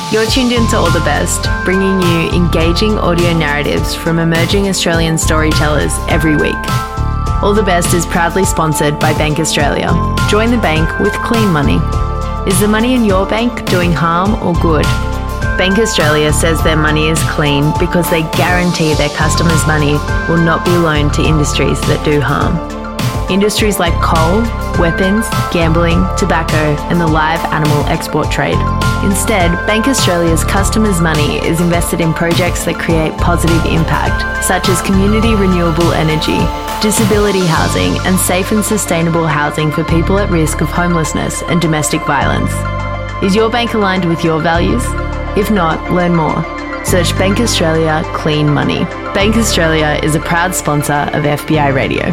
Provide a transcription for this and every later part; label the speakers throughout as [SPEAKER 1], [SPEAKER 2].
[SPEAKER 1] You're tuned into All the Best, bringing you engaging audio narratives from emerging Australian storytellers every week. All the Best is proudly sponsored by Bank Australia. Join the bank with clean money. Is the money in your bank doing harm or good? Bank Australia says their money is clean because they guarantee their customers' money will not be loaned to industries that do harm. Industries like coal, weapons, gambling, tobacco, and the live animal export trade. Instead, Bank Australia's customers' money is invested in projects that create positive impact, such as community renewable energy, disability housing, and safe and sustainable housing for people at risk of homelessness and domestic violence. Is your bank aligned with your values? If not, learn more. Search Bank Australia Clean Money. Bank Australia is a proud sponsor of FBI Radio.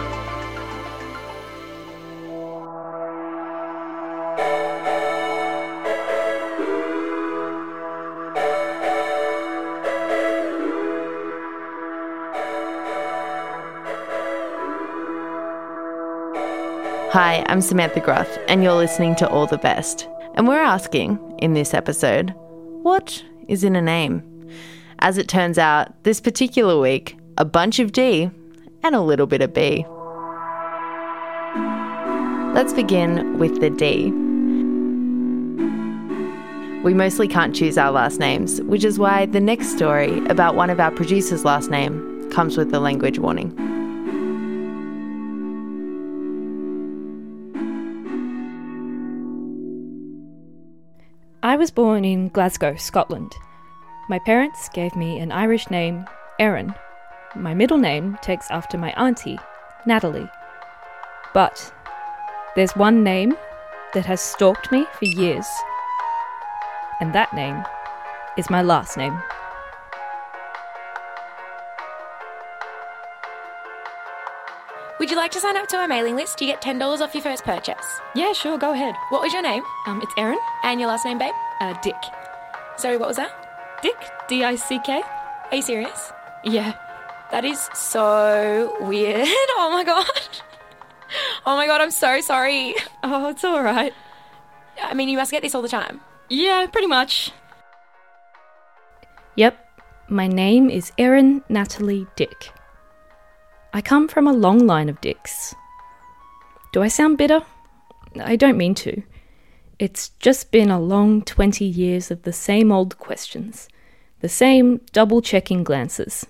[SPEAKER 1] Hi, I'm Samantha Groth, and you're listening to All the Best. And we're asking, in this episode, what is in a name? As it turns out, this particular week, a bunch of D and a little bit of B. Let's begin with the D. We mostly can't choose our last names, which is why the next story about one of our producers' last name comes with a language warning.
[SPEAKER 2] I was born in Glasgow, Scotland. My parents gave me an Irish name, Erin. My middle name takes after my auntie, Natalie. But there's one name that has stalked me for years, and that name is my last name.
[SPEAKER 3] Would you like to sign up to our mailing list? You get $10 off your first purchase.
[SPEAKER 2] Yeah, sure, go ahead.
[SPEAKER 3] What was your name?
[SPEAKER 2] It's Erin.
[SPEAKER 3] And your last name, babe?
[SPEAKER 2] Dick.
[SPEAKER 3] Sorry, what was that?
[SPEAKER 2] Dick? D-I-C-K?
[SPEAKER 3] Are you serious?
[SPEAKER 2] Yeah.
[SPEAKER 3] That is so weird. Oh my god. Oh my god, I'm so sorry.
[SPEAKER 2] Oh, it's alright.
[SPEAKER 3] I mean, you must get this all the time.
[SPEAKER 2] Yeah, pretty much. Yep, my name is Erin Natalie Dick. I come from a long line of Dicks. Do I sound bitter? I don't mean to. It's just been a long 20 years of the same old questions, the same double-checking glances.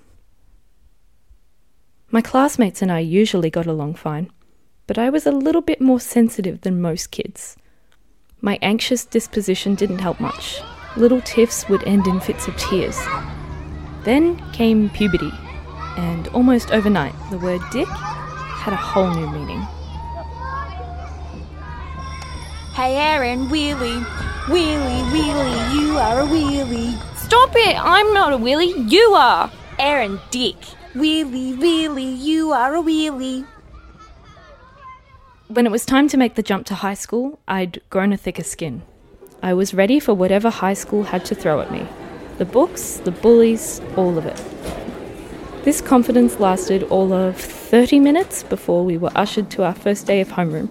[SPEAKER 2] My classmates and I usually got along fine, but I was a little bit more sensitive than most kids. My anxious disposition didn't help much. Little tiffs would end in fits of tears. Then came puberty. And almost overnight, the word dick had a whole new meaning.
[SPEAKER 3] Hey Erin, wheelie, wheelie, wheelie, you are a wheelie.
[SPEAKER 2] Stop it! I'm not a willy, you are!
[SPEAKER 3] Erin Dick, wheelie, wheelie, you are a wheelie.
[SPEAKER 2] When it was time to make the jump to high school, I'd grown a thicker skin. I was ready for whatever high school had to throw at me. The books, the bullies, all of it. This confidence lasted all of 30 minutes before we were ushered to our first day of homeroom.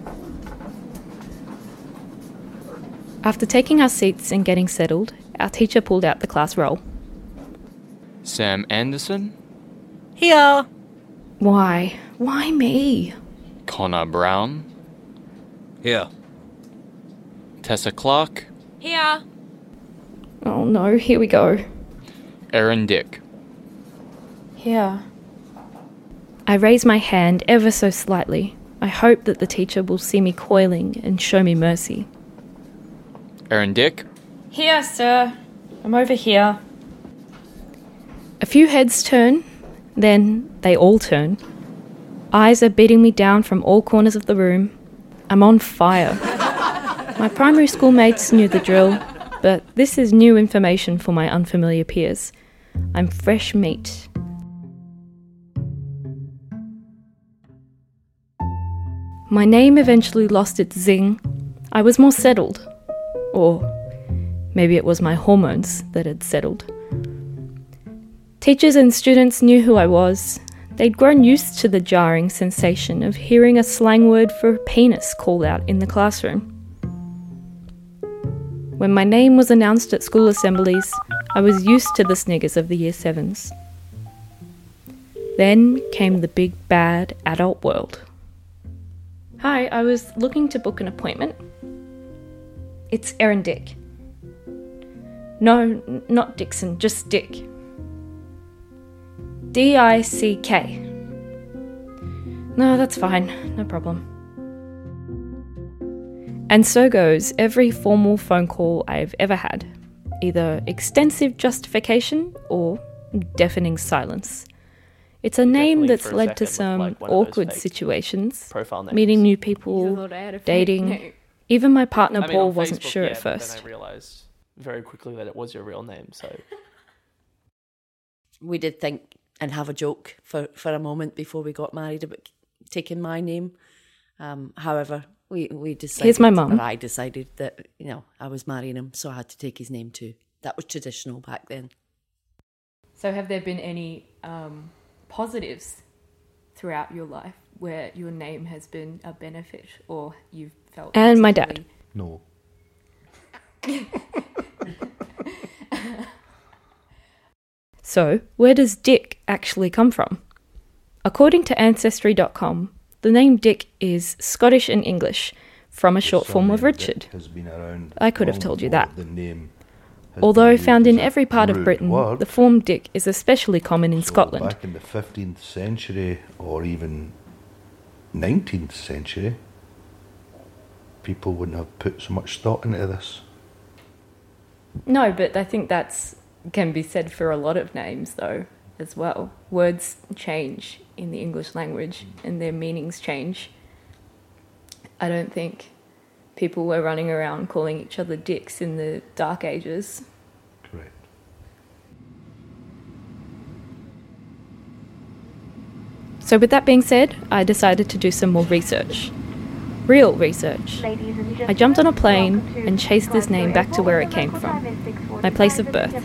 [SPEAKER 2] After taking our seats and getting settled, our teacher pulled out the class roll.
[SPEAKER 4] Sam Anderson?
[SPEAKER 3] Here.
[SPEAKER 2] Why? Why me?
[SPEAKER 4] Connor Brown?
[SPEAKER 5] Here.
[SPEAKER 4] Tessa Clark?
[SPEAKER 3] Here.
[SPEAKER 2] Oh no, here we go.
[SPEAKER 4] Erin Dick?
[SPEAKER 2] Here. I raise my hand ever so slightly. I hope that the teacher will see me coiling and show me mercy.
[SPEAKER 4] Erin Dick?
[SPEAKER 2] Here, sir. I'm over here. A few heads turn, then they all turn. Eyes are beating me down from all corners of the room. I'm on fire. My primary school mates knew the drill, but this is new information for my unfamiliar peers. I'm fresh meat. My name eventually lost its zing. I was more settled. Or maybe it was my hormones that had settled. Teachers and students knew who I was. They'd grown used to the jarring sensation of hearing a slang word for penis called out in the classroom. When my name was announced at school assemblies, I was used to the sniggers of the Year 7s. Then came the big bad adult world. Hi, I was looking to book an appointment. It's Erin Dick. No, not Dixon, just Dick. D-I-C-K. No, that's fine, no problem. And so goes every formal phone call I've ever had. Either extensive justification or deafening silence. It's a name that's led to some awkward situations, meeting new people, dating. Even my partner Paul wasn't sure at first.
[SPEAKER 5] Then I realised very quickly that it was your real name, so...
[SPEAKER 6] We did think and have a joke for a moment before we got married about taking my name. However, we decided...
[SPEAKER 2] Here's my mum.
[SPEAKER 6] I decided that, I was marrying him, so I had to take his name too. That was traditional back then.
[SPEAKER 7] So have there been any positives throughout your life where your name has been a benefit or you've felt...
[SPEAKER 2] And my dad.
[SPEAKER 8] No.
[SPEAKER 2] So, where does Dick actually come from? According to Ancestry.com, the name Dick is Scottish and English, from a short form of Richard. I could have told you that. Although found in every part of Britain, the form Dick is especially common in Scotland.
[SPEAKER 8] Back in the 15th century or even 19th century, people wouldn't have put so much thought into this.
[SPEAKER 7] No, but I think that's can be said for a lot of names, though, as well. Words change in the English language and their meanings change. I don't think people were running around calling each other dicks in the Dark Ages.
[SPEAKER 8] Correct.
[SPEAKER 2] So with that being said, I decided to do some more research. Real research. I jumped on a plane and chased this name back to where it came from, my place of birth.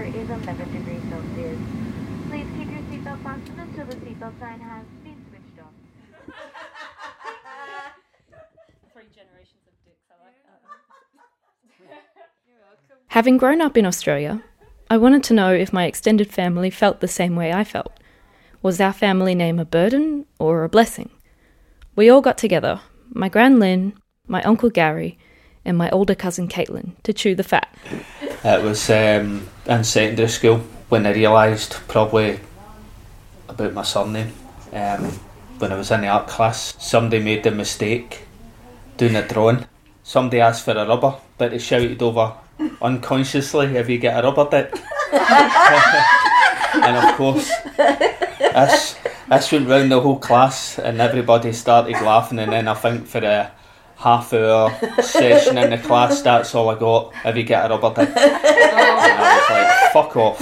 [SPEAKER 2] Having grown up in Australia, I wanted to know if my extended family felt the same way I felt. Was our family name a burden or a blessing? We all got together, my Gran Lynn, my Uncle Gary, and my older cousin Caitlin, to chew the fat.
[SPEAKER 9] It was in secondary school when I realised probably about my surname. When I was in the art class, somebody made the mistake doing a drawing. Somebody asked for a rubber, but they shouted over unconsciously, "Have you got a rubber dick?" And of course, this went round the whole class and everybody started laughing, and then I think for a half-hour session in the class, that's all I got. "Have you got a rubber dick?" And I was like, fuck off.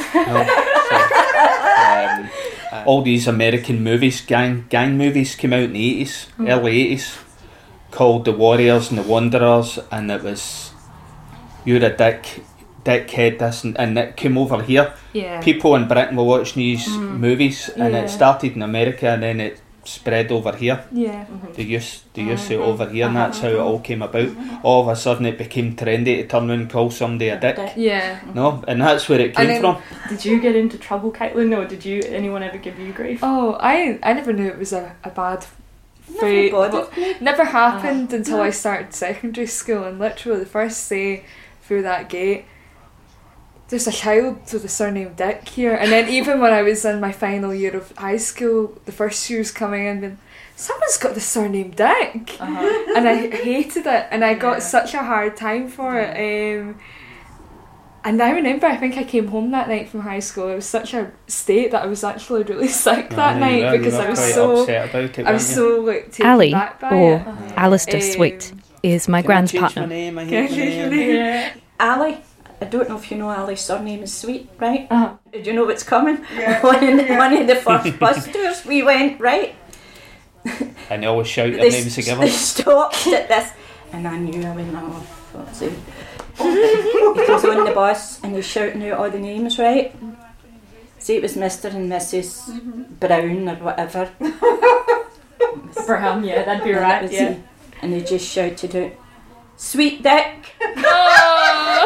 [SPEAKER 9] So, all these American movies, gang movies came out in the 80s, early 80s, called The Warriors and The Wanderers, and it was, "You're a dickhead, this," and it came over here.
[SPEAKER 7] Yeah.
[SPEAKER 9] People in Britain were watching these movies, and it started in America and then it spread over here.
[SPEAKER 7] Yeah.
[SPEAKER 9] They used it over here, and that's how it all came about. All of a sudden it became trendy to turn around and call somebody a dick.
[SPEAKER 7] Yeah.
[SPEAKER 9] No, and that's where it came from.
[SPEAKER 7] Did you get into trouble, Caitlin, or did anyone ever give you grief?
[SPEAKER 10] Oh, I never knew it was a bad phrase. Never happened until I started secondary school, and literally the first day through that gate, there's a child with the surname Dick here. And then even when I was in my final year of high school, the first years coming in, and someone's got the surname Dick. And I hated it, and I got such a hard time for it. And I remember, I think I came home that night from high school. It was such a state that I was actually really sick that night because I was so
[SPEAKER 9] upset about it.
[SPEAKER 10] I was so like taken
[SPEAKER 2] Ali,
[SPEAKER 10] back by
[SPEAKER 2] or
[SPEAKER 10] it.
[SPEAKER 2] Alistair Sweet, is my grand's
[SPEAKER 9] Can I change
[SPEAKER 2] partner.
[SPEAKER 9] my name? I hate my name.
[SPEAKER 11] Ali, I don't know if you know Ali's surname is Sweet, right? Did you know what's coming? One of the first bus tours we went, right?
[SPEAKER 9] And they always shout their names together.
[SPEAKER 11] They stopped at this, and I knew. I went, oh, what's it? He goes on the bus and he's shouting out all the names, right? See, it was Mr. and Mrs. Brown or whatever.
[SPEAKER 7] Brown, yeah, that'd be
[SPEAKER 11] And
[SPEAKER 7] right,
[SPEAKER 11] was
[SPEAKER 7] yeah.
[SPEAKER 11] he. And he just shouted out, "Sweet Dick!"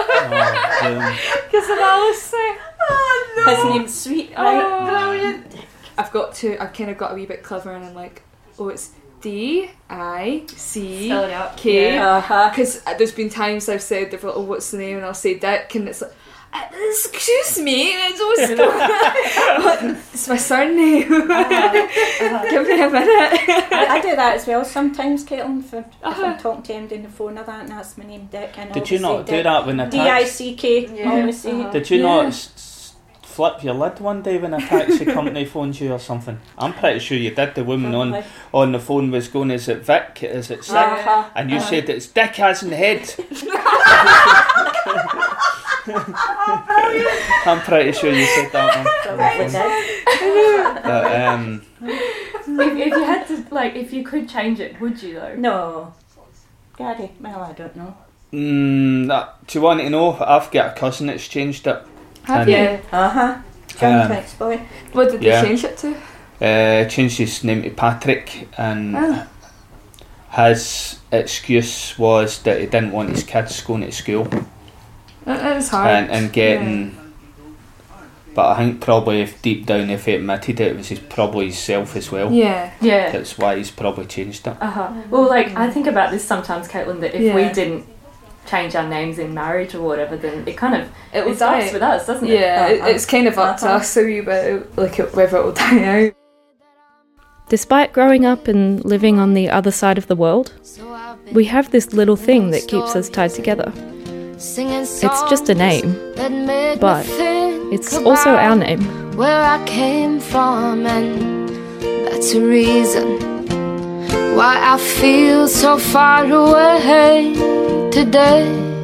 [SPEAKER 10] Because of Alison.
[SPEAKER 11] Oh no! His name's Sweet, right? Brilliant.
[SPEAKER 10] I've kind of got a wee bit clever, and I'm like, oh, it's D-I-C-K. Because there's been times I've said, they're like, oh, what's the name? And I'll say Dick, and it's like, excuse me, and it's always it's my surname. Give me a minute.
[SPEAKER 11] I do that as well sometimes, Caitlin. If I'm talking to him on the phone or that, and that's my name, Dick. And
[SPEAKER 9] did you not do that when a
[SPEAKER 11] D-I-C-K?
[SPEAKER 9] Did you not flip your lid one day when a taxi company phones you or something? I'm pretty sure you did. The woman on the phone was going, is it Vic? Is it sick? And you said it's Dick as in the head. I'm pretty sure you said that one.
[SPEAKER 7] If you had to, like, if you could change it, would you though?
[SPEAKER 11] No. Gary, well, I don't know.
[SPEAKER 9] Do you want to know? I've got a cousin that's changed it.
[SPEAKER 10] Have you?
[SPEAKER 11] John Twix boy.
[SPEAKER 10] What did they change it to?
[SPEAKER 9] Changed his name to Patrick, and his excuse was that he didn't want his kids going to school.
[SPEAKER 10] It is hard.
[SPEAKER 9] And getting... But I think probably if deep down if he admitted it was probably himself as well.
[SPEAKER 10] Yeah.
[SPEAKER 9] That's why he's probably changed it.
[SPEAKER 7] Well, like, I think about this sometimes, Caitlin, that if we didn't change our names in marriage or whatever, then it stops with us, doesn't it?
[SPEAKER 10] Yeah, it's kind of up to us a wee bit, like whether it will die out.
[SPEAKER 2] Despite growing up and living on the other side of the world, we have this little thing that keeps us tied together. It's just a name, but it's also our name.
[SPEAKER 12] Where I came from, and that's a reason why I feel so far away today.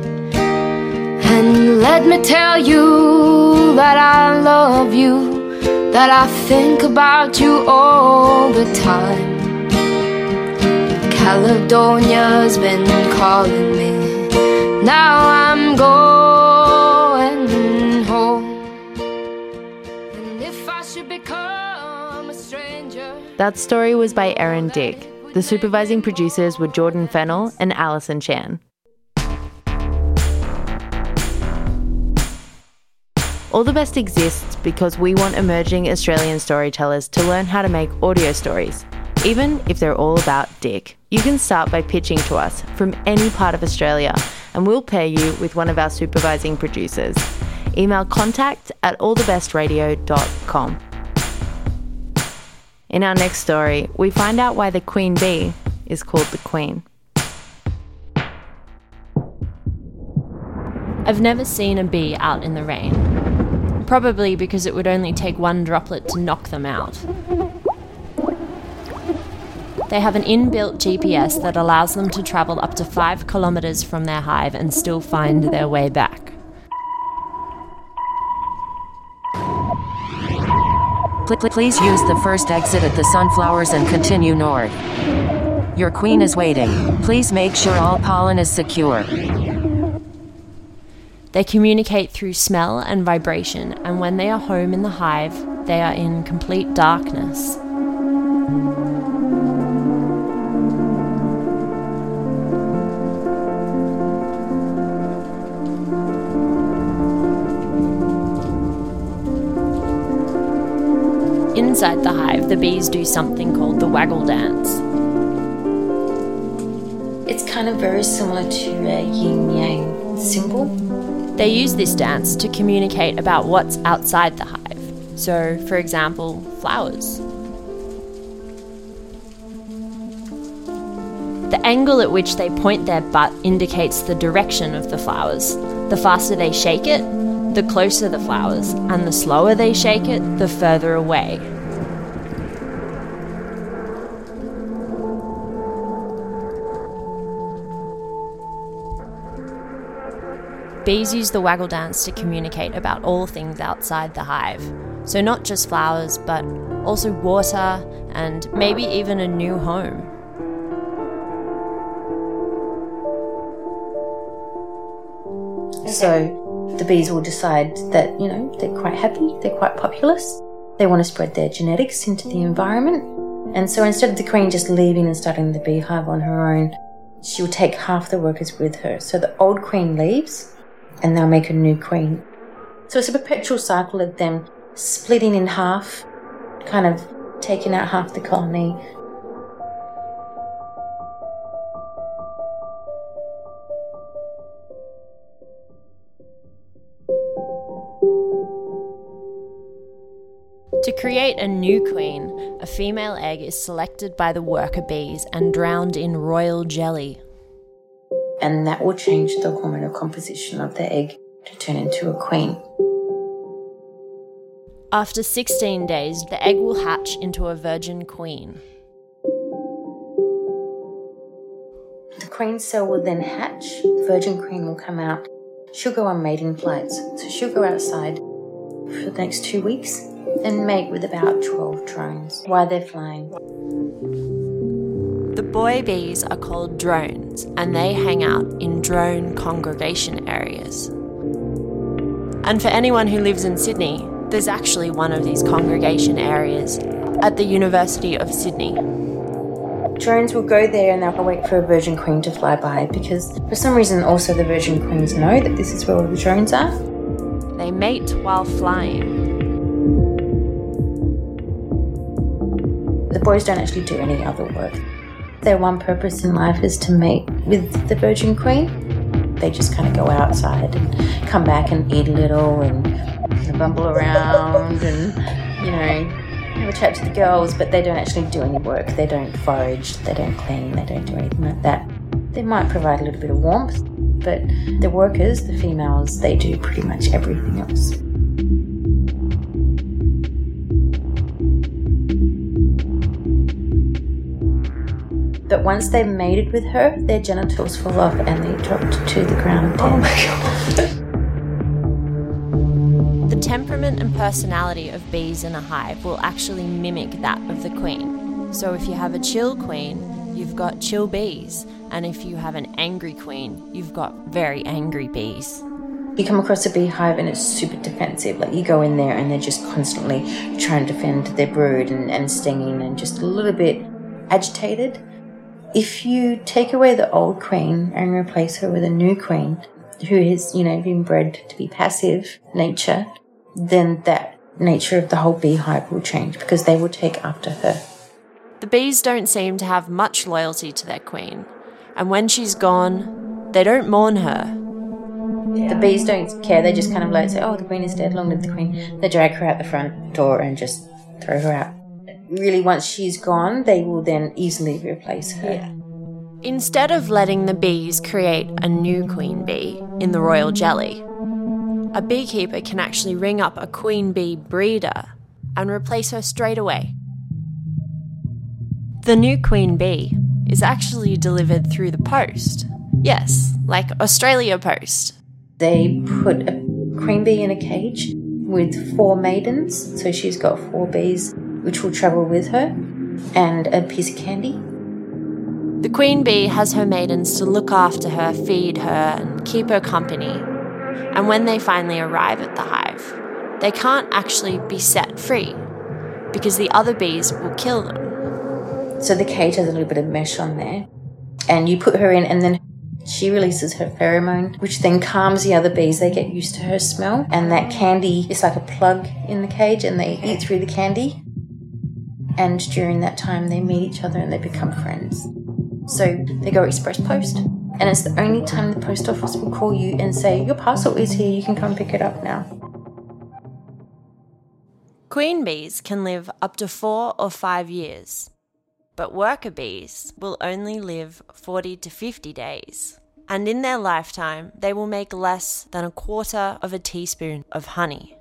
[SPEAKER 12] And let me tell you that I love you, that I think about you all the time. Caledonia's been calling me, now I'm going home. And if I should become a stranger.
[SPEAKER 1] That story was by Erin Dick. The supervising producers were Jordan Fennell and Alison Chan. All the Best exists because we want emerging Australian storytellers to learn how to make audio stories, even if they're all about dick. You can start by pitching to us from any part of Australia, and we'll pair you with one of our supervising producers. Email contact@allthebestradio.com. In our next story, we find out why the queen bee is called the queen.
[SPEAKER 13] I've never seen a bee out in the rain. Probably because it would only take one droplet to knock them out. They have an inbuilt GPS that allows them to travel up to 5 kilometres from their hive and still find their way back.
[SPEAKER 14] Please use the first exit at the sunflowers and continue north. Your queen is waiting. Please make sure all pollen is secure.
[SPEAKER 13] They communicate through smell and vibration, and when they are home in the hive, they are in complete darkness. Inside the hive, the bees do something called the waggle dance.
[SPEAKER 15] It's kind of very similar to a yin-yang symbol.
[SPEAKER 13] They use this dance to communicate about what's outside the hive. So, for example, flowers. The angle at which they point their butt indicates the direction of the flowers. The faster they shake it, the closer the flowers, and the slower they shake it, the further away. Bees use the waggle dance to communicate about all things outside the hive. So not just flowers, but also water and maybe even a new home.
[SPEAKER 15] So the bees will decide that, they're quite happy, they're quite populous. They want to spread their genetics into the environment. And so instead of the queen just leaving and starting the beehive on her own, she'll take half the workers with her. So the old queen leaves, and they'll make a new queen. So it's a perpetual cycle of them splitting in half, kind of taking out half the colony.
[SPEAKER 13] To create a new queen, a female egg is selected by the worker bees and drowned in royal jelly.
[SPEAKER 15] And that will change the hormonal composition of the egg to turn into a queen.
[SPEAKER 13] After 16 days, the egg will hatch into a virgin queen.
[SPEAKER 15] The queen cell will then hatch, the virgin queen will come out. She'll go on mating flights, so she'll go outside for the next 2 weeks and mate with about 12 drones while they're flying.
[SPEAKER 13] The boy bees are called drones, and they hang out in drone congregation areas. And for anyone who lives in Sydney, there's actually one of these congregation areas at the University of Sydney.
[SPEAKER 15] Drones will go there and they'll wait for a virgin queen to fly by, because for some reason also the virgin queens know that this is where all the drones are.
[SPEAKER 13] They mate while flying.
[SPEAKER 15] The boys don't actually do any other work. Their one purpose in life is to mate with the virgin queen. They just kind of go outside and come back and eat a little and bumble around and, have a chat to the girls, but they don't actually do any work. They don't forage, they don't clean, they don't do anything like that. They might provide a little bit of warmth, but the workers, the females, they do pretty much everything else. But once they've mated with her, their genitals fall off and they drop to the ground. Oh my God.
[SPEAKER 13] The temperament and personality of bees in a hive will actually mimic that of the queen. So if you have a chill queen, you've got chill bees. And if you have an angry queen, you've got very angry bees.
[SPEAKER 15] You come across a beehive and it's super defensive. Like, you go in there and they're just constantly trying to defend their brood and stinging and just a little bit agitated. If you take away the old queen and replace her with a new queen who has, been bred to be passive nature, then that nature of the whole beehive will change because they will take after her.
[SPEAKER 13] The bees don't seem to have much loyalty to their queen, and when she's gone, they don't mourn her.
[SPEAKER 15] The bees don't care. They just kind of say, oh, the queen is dead, long live the queen. They drag her out the front door and just throw her out. Really, once she's gone, they will then easily replace her. Yeah.
[SPEAKER 13] Instead of letting the bees create a new queen bee in the royal jelly, a beekeeper can actually ring up a queen bee breeder and replace her straight away. The new queen bee is actually delivered through the post. Yes, like Australia Post.
[SPEAKER 15] They put a queen bee in a cage with 4 maidens, so she's got 4 bees which will travel with her, and a piece of candy.
[SPEAKER 13] The queen bee has her maidens to look after her, feed her, and keep her company. And when they finally arrive at the hive, they can't actually be set free because the other bees will kill them.
[SPEAKER 15] So the cage has a little bit of mesh on there, and you put her in, and then she releases her pheromone, which then calms the other bees. They get used to her smell, and that candy is like a plug in the cage, and they eat through the candy. And during that time, they meet each other and they become friends. So they go express post, and it's the only time the post office will call you and say, your parcel is here, you can come pick it up now.
[SPEAKER 13] Queen bees can live up to 4 or 5 years, but worker bees will only live 40 to 50 days. And in their lifetime, they will make less than 1/4 of a teaspoon of honey.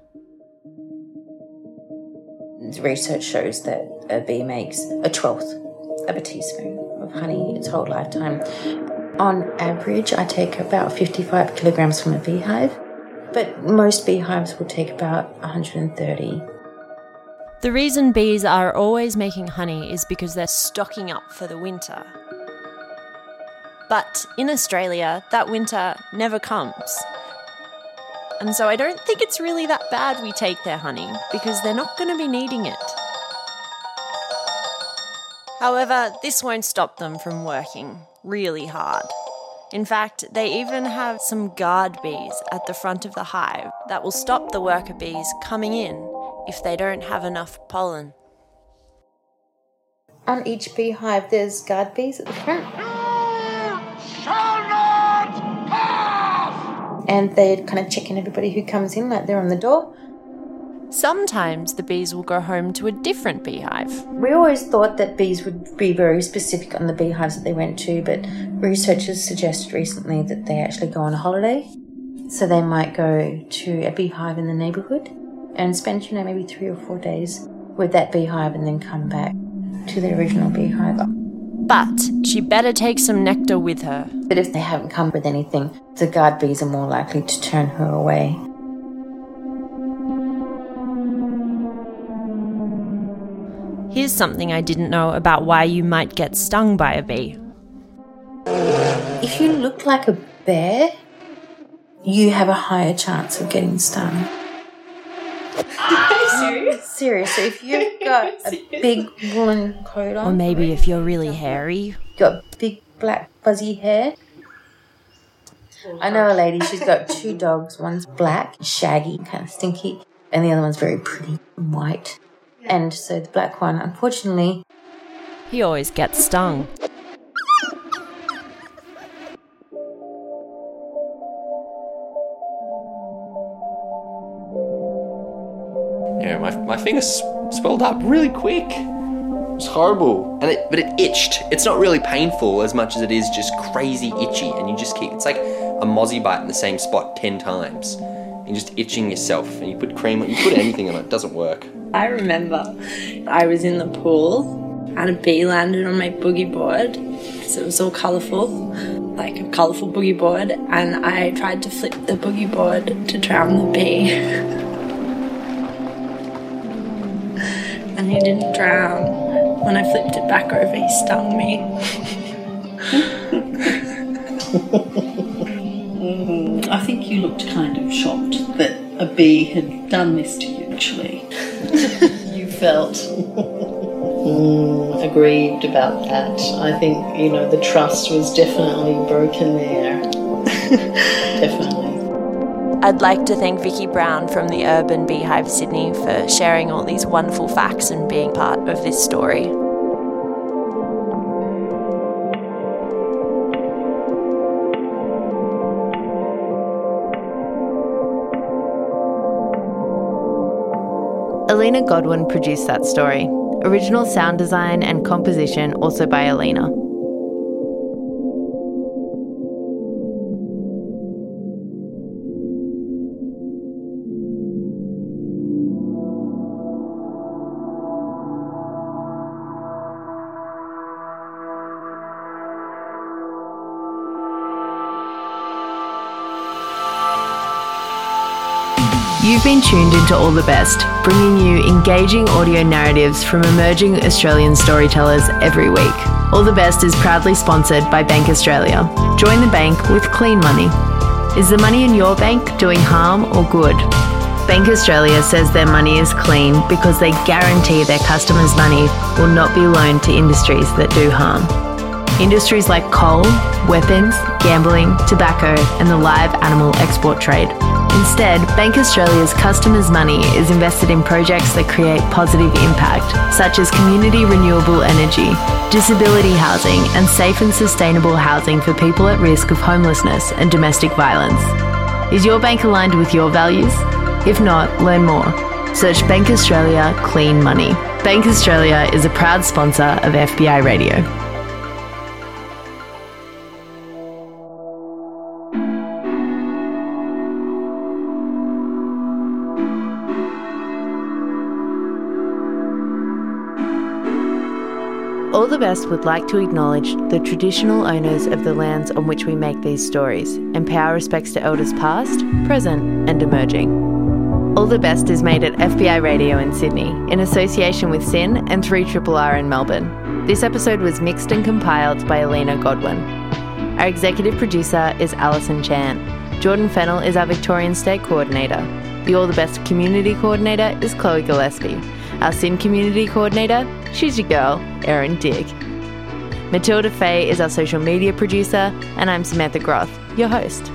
[SPEAKER 15] Research shows that a bee makes 1/12 of a teaspoon of honey its whole lifetime. On average, I take about 55 kilograms from a beehive, but most beehives will take about 130.
[SPEAKER 13] The reason bees are always making honey is because they're stocking up for the winter. But in Australia, that winter never comes. And so I don't think it's really that bad we take their honey, because they're not going to be needing it. However, this won't stop them from working really hard. In fact, they even have some guard bees at the front of the hive that will stop the worker bees coming in if they don't have enough pollen.
[SPEAKER 15] On each beehive, there's guard bees at the front. And they'd kind of check in everybody who comes in, like they're on the door.
[SPEAKER 13] Sometimes the bees will go home to a different beehive.
[SPEAKER 15] We always thought that bees would be very specific on the beehives that they went to, but researchers suggested recently that they actually go on a holiday. So they might go to a beehive in the neighbourhood and spend, maybe 3 or 4 days with that beehive and then come back to the original beehive.
[SPEAKER 13] But she better take some nectar with her.
[SPEAKER 15] But if they haven't come with anything, the guard bees are more likely to turn her away.
[SPEAKER 13] Here's something I didn't know about why you might get stung by a bee.
[SPEAKER 15] If you look like a bear, you have a higher chance of getting stung. Serious. So if you've got a big woolen coat on,
[SPEAKER 13] or maybe if you're really hairy,
[SPEAKER 15] got big black fuzzy hair. I know a lady, she's got 2 dogs. One's black, shaggy, kind of stinky, and the other one's very pretty and white. And so the black one, unfortunately,
[SPEAKER 13] he always gets stung.
[SPEAKER 16] Yeah, my fingers swelled up really quick. It was horrible. But it itched. It's not really painful as much as it is just crazy itchy, and you just it's like a mozzie bite in the same spot 10 times. You're just itching yourself, and you put cream on, you put anything on it, it doesn't work.
[SPEAKER 17] I remember I was in the pool and a bee landed on my boogie board, so it was all colourful, like a colourful boogie board, and I tried to flip the boogie board to drown the bee. And he didn't drown. When I flipped it back over, he stung me.
[SPEAKER 18] I think you looked kind of shocked that a bee had done this to you, actually. You felt aggrieved about that. I think, the trust was definitely broken there. Definitely.
[SPEAKER 13] I'd like to thank Vicky Brown from the Urban Beehive Sydney for sharing all these wonderful facts and being part of this story.
[SPEAKER 1] Alina Godwin produced that story. Original sound design and composition also by Alina. You've been tuned into All the Best, bringing you engaging audio narratives from emerging Australian storytellers every week. All the Best is proudly sponsored by Bank Australia. Join the bank with clean money. Is the money in your bank doing harm or good? Bank Australia says their money is clean because they guarantee their customers' money will not be loaned to industries that do harm. Industries like coal, weapons, gambling, tobacco, and the live animal export trade. Instead, Bank Australia's customers' money is invested in projects that create positive impact, such as community renewable energy, disability housing, and safe and sustainable housing for people at risk of homelessness and domestic violence. Is your bank aligned with your values? If not, learn more. Search Bank Australia Clean Money. Bank Australia is a proud sponsor of FBI Radio. All the Best would like to acknowledge the traditional owners of the lands on which we make these stories and pay our respects to elders past, present and emerging. All the Best is made at FBI Radio in Sydney in association with SYN and 3RRR in Melbourne. This episode was mixed and compiled by Alina Godwin. Our executive producer is Alison Chan. Jordan Fennell is our Victorian State Coordinator. The All the Best Community Coordinator is Chloe Gillespie. Our SYN Community Coordinator, she's your girl, Erin Dick. Matilda Fay is our social media producer, and I'm Samantha Groth, your host.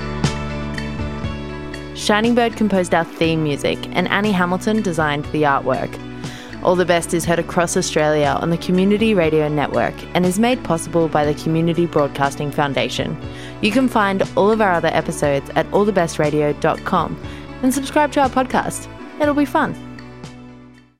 [SPEAKER 1] Shining Bird composed our theme music, and Annie Hamilton designed the artwork. All the Best is heard across Australia on the Community Radio Network and is made possible by the Community Broadcasting Foundation. You can find all of our other episodes at allthebestradio.com and subscribe to our podcast. It'll be fun.